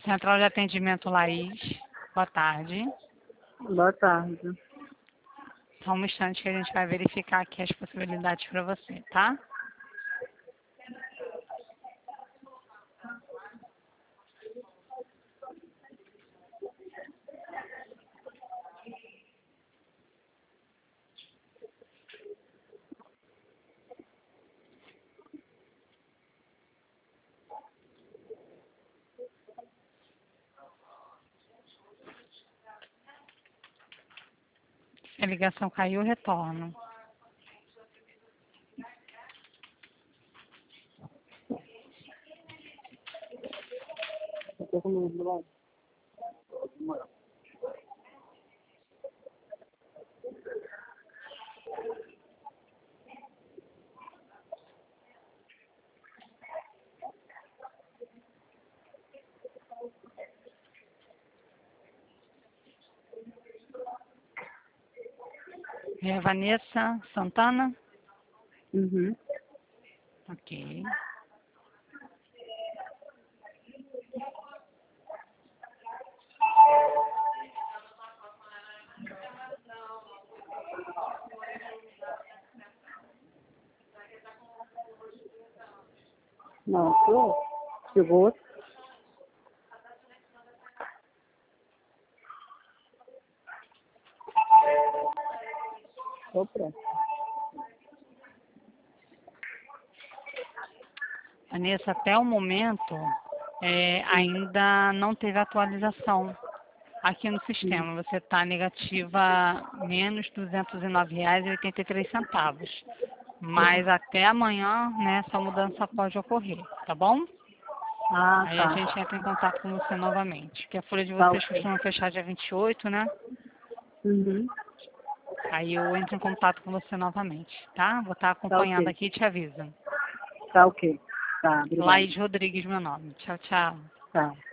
Central de Atendimento Laís. Boa tarde. Boa tarde. Só um instante que a gente vai verificar aqui as possibilidades para você, tá? Se a ligação caiu, eu retorno. É a Vanessa Santana? Uhum. Ok. Não, chegou. Tô pronto. Vanessa, até o momento, ainda não teve atualização aqui no sistema. Você está negativa menos R$ 209,83. Mas até amanhã, né, essa mudança pode ocorrer, tá bom? Ah, Aí a tá. gente entra em contato com você novamente. Porque a folha de Tá vocês ok. costuma fechar dia 28, né? Uhum. Aí eu entro em contato com você novamente, tá? Vou estar Tá acompanhando ok. aqui e te aviso. Tá ok. Tá, obrigada. Laís Rodrigues, meu nome. Tchau, tchau. Tá.